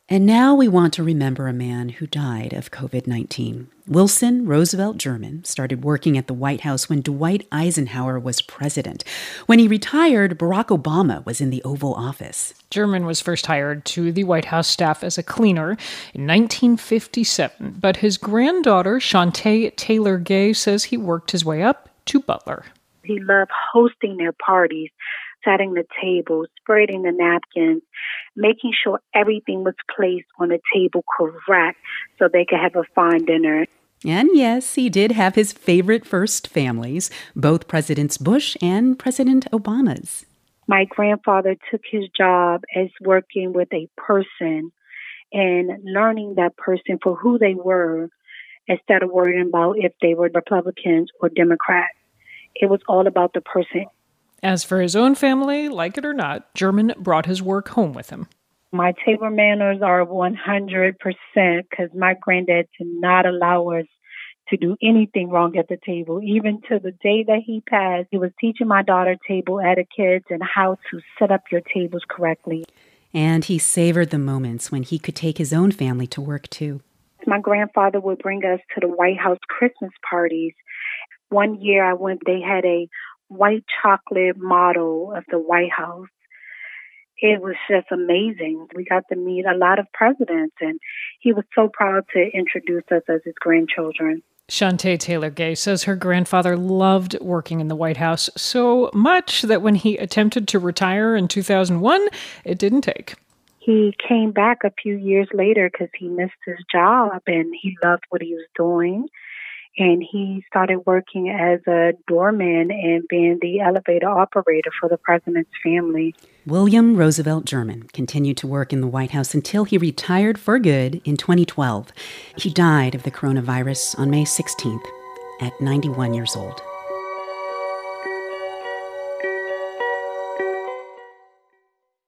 And now we want to remember a man who died of COVID-19. Wilson Roosevelt German started working at the White House when Dwight Eisenhower was president. When he retired, Barack Obama was in the Oval Office. German was first hired to the White House staff as a cleaner in 1957, but his granddaughter, Shantae Taylor Gay, says he worked his way up to butler. He loved hosting their parties, setting the tables, spreading the napkins, making sure everything was placed on the table correct so they could have a fine dinner. And yes, he did have his favorite first families, both Presidents Bush and President Obama's. My grandfather took his job as working with a person and learning that person for who they were instead of worrying about if they were Republicans or Democrats. It was all about the person. As for his own family, like it or not, German brought his work home with him. My table manners are 100% because my granddad did not allow us to do anything wrong at the table. Even to the day that he passed, he was teaching my daughter table etiquette and how to set up your tables correctly. And he savored the moments when he could take his own family to work, too. My grandfather would bring us to the White House Christmas parties. One year I went, they had a white chocolate model of the White House. It was just amazing. We got to meet a lot of presidents, and he was so proud to introduce us as his grandchildren. Shantae Taylor Gay says her grandfather loved working in the White House so much that when he attempted to retire in 2001, it didn't take. He came back a few years later because he missed his job and he loved what he was doing. And he started working as a doorman and being the elevator operator for the president's family. William Roosevelt German continued to work in the White House until he retired for good in 2012. He died of the coronavirus on May 16th at 91 years old.